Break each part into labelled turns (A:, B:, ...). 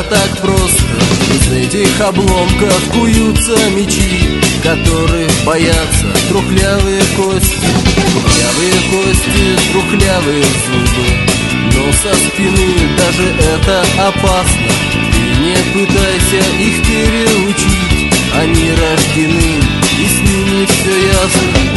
A: всегда так просто. Из этих обломков куются мечи, которых боятся трухлявые кости. Трухлявые кости, трухлявые зубы, но со спины даже это опасно. Ты не пытайся их переучить, они рождены, и с ними все ясно.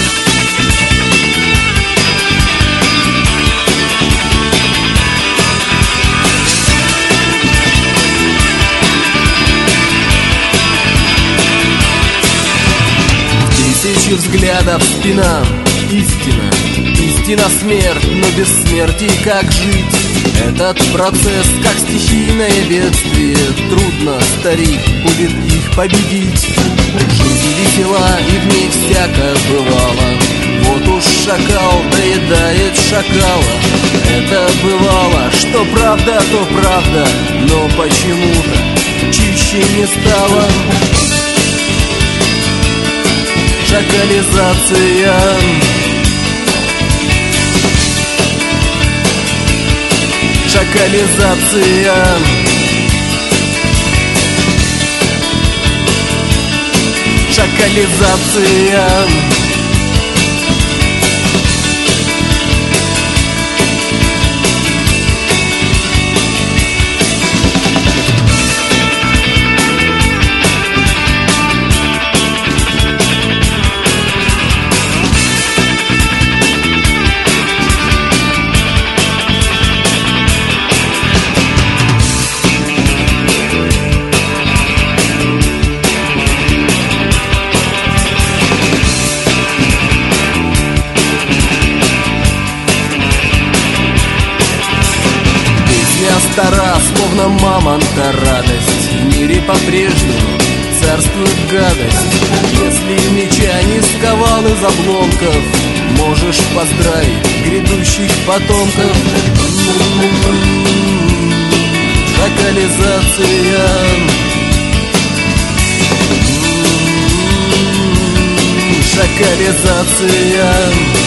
A: Тысячи взглядов спина, истина, истина смерть, но без смерти как жить? Этот процесс, как стихийное бедствие, трудно, старик, будет их победить. Жизнь весела, и в ней всяко бывало. Вот уж шакал доедает шакала. Это бывало, что правда, то правда, но почему-то чище не стало. Шакализация. Шакализация. Шакализация. Стара, словно мамонта радость, в мире по-прежнему царствует гадость. Если меча не сковал из обломков, можешь поздравить грядущих потомков. Шакализация. Шакализация.